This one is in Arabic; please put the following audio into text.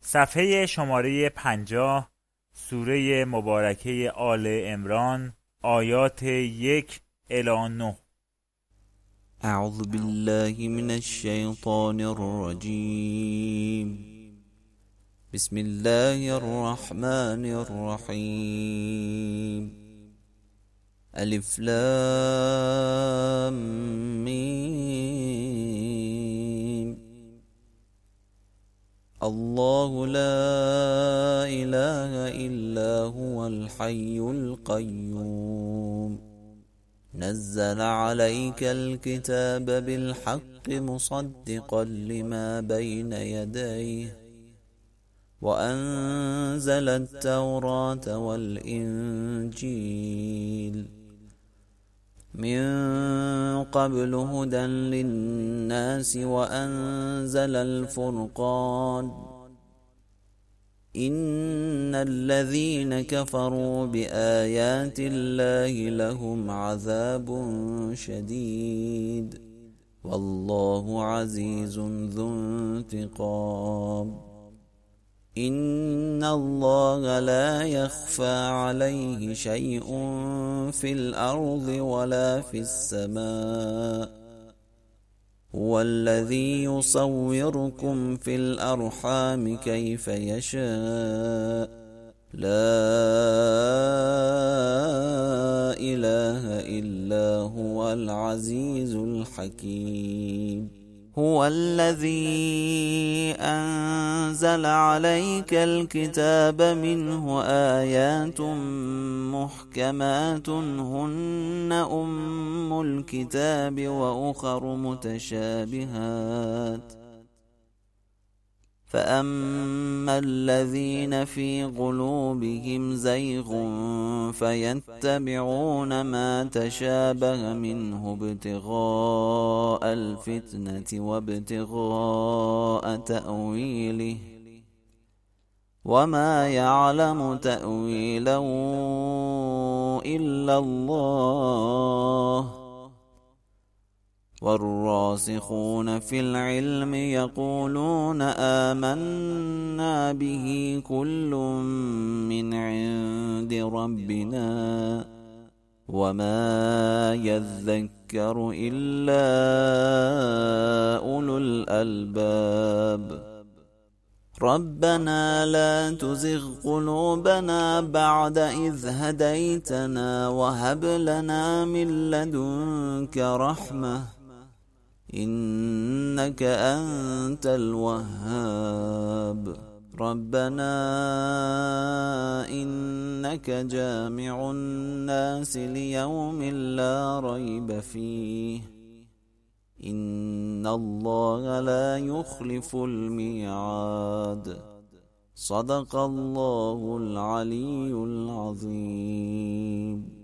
صفحه شماره 50 سوره مبارکه آل عمران آیات 1 الی 9. اعوذ بالله من الشیطان الرجیم. بسم الله الرحمن الرحیم. الف لام میم. الله لا اله الا هو الحي القيوم نزل عليك الكتاب بالحق مصدقا لما بين يديه وأنزل التوراة والإنجيل من قبل هدى للناس وأنزل الفرقان إن الذين كفروا بآيات الله لهم عذاب شديد والله عزيز ذو انتقام. إن الله لا يخفى عليه شيء في الأرض ولا في السماء هو الذي يصوركم في الأرحام كيف يشاء لا إله إلا هو العزيز الحكيم. هو الذي أنزل عليك الكتاب منه آيات محكمات هن أم الكتاب وأخر متشابهات فأما الذين في قلوبهم زيغ فيتبعون ما تشابه منه ابتغاء الفتنة وابتغاء تأويله وما يعلم تأويله إلا الله والراسخون في العلم يقولون آمنا به كل من عند ربنا وما يذكر إلا أولو الألباب. ربنا لا تزغ قلوبنا بعد إذ هديتنا وهب لنا من لدنك رحمة إنك أنت الوهاب. ربنا إنك جامع الناس ليوم لا ريب فيه إن الله لا يخلف الميعاد. صدق الله العلي العظيم.